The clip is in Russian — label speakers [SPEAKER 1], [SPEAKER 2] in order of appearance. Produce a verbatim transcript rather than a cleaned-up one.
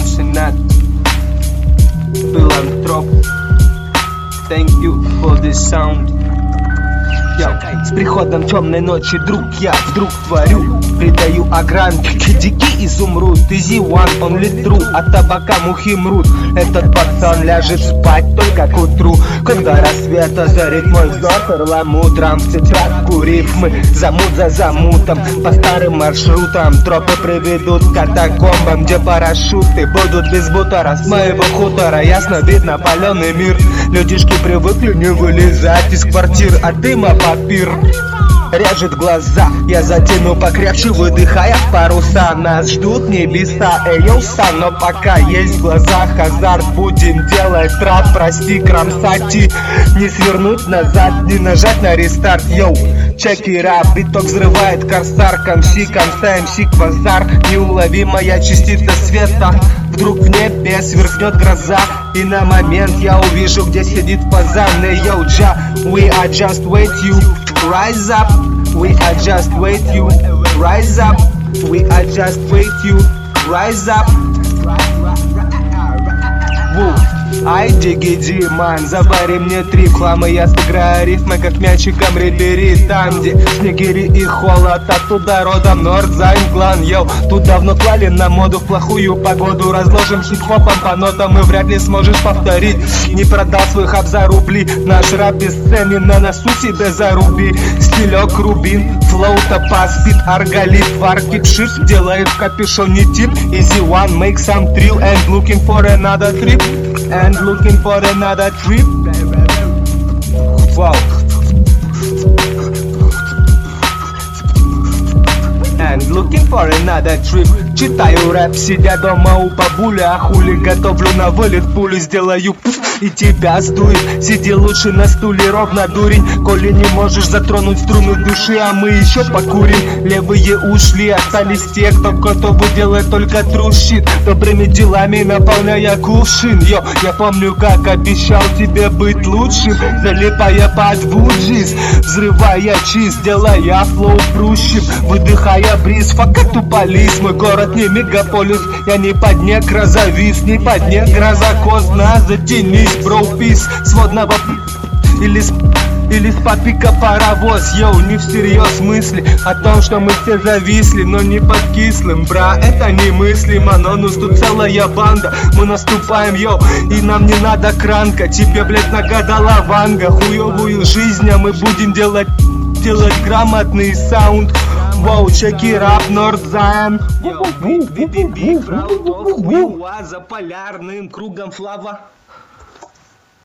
[SPEAKER 1] Сенат, Филантроп. Thank you for this sound. Yo. С приходом темной ночи, друг, я вдруг творю, придаю огранки, дикий изумруд. Easy one, only true, от табака мухи мрут. Этот пацан ляжет спать только к утру, когда рассвет озарит мой взор перламутром. В тетрадку рифмы, замут за замутом, по старым маршрутам тропы приведут к катакомбам, где парашюты будут без бутера. С моего хутора ясно видно паленый мир. Людишки привыкли не вылезать из квартир, от дыма папир режет глаза. Я затяну покрепче, выдыхая в паруса. Нас ждут небеса, эйоу, сан. Но пока есть в глазах азарт, будем делать трап. Прости, кромсати, не свернуть назад, не нажать на рестарт. Йоу, check it out. Биток взрывает корсар, комси, комса, мс, квазар. Неуловимая частица света. Вдруг в небе сверкнет гроза, и на момент я увижу, где сидит фазан. Эйоу, джа, we are just wait you. Rise up, we are just wait you. Rise up, we are just wait you. Rise up. Woo. Ай, диги-ди, ман, завари мне три хлама. Я сыграю рифмы, как мячиком Рибери. Там, где снегири и холод, оттуда родом Нордзайн клан. Йоу, тут давно клали на моду в плохую погоду. Разложим хип-хопом по нотам, и вряд ли сможешь повторить. Не продал свой хаб за рубли, наш рэп бесценен, на носу себе заруби. Стилек рубин, флоу топаз, спид арголит, варки пшик, делает в капюшоне тип. Easy one, make some thrill, and looking for another trip. And looking for another trip. Wow. And looking for another trip. Читаю рэп, сидя дома у бабули, а хули готовлю на вылет, пулю сделаю пф, и тебя сдует. Сиди лучше на стуле ровно, дурень, коли не можешь затронуть струны души, а мы еще покурим. Левые ушли, остались те, кто готовы делать только true shit, добрыми делами наполняя кувшин. Йо, я помню, как обещал тебе быть лучшим, залипая под вуджис, взрывая чиз, делая флоу прущим, выдыхая бриз. Фака туполис, мой город не мегаполис, я не под негра завис, не под негра закозна. Затянись, броу, пис, сводного или с... Или с папика паровоз. Йоу, не всерьез мысли о том, что мы все зависли, но не под кислым. Бра, это немыслимо, но ну тут целая банда. Мы наступаем, йоу, и нам не надо кранка. Тебе, блять, нагадала ванга. Хуевую жизнь, а мы будем делать, делать грамотный саунд. Воу, чеки рап, Нордзайн. Йоу, биг, биг, биг, биг, за полярным кругом флава.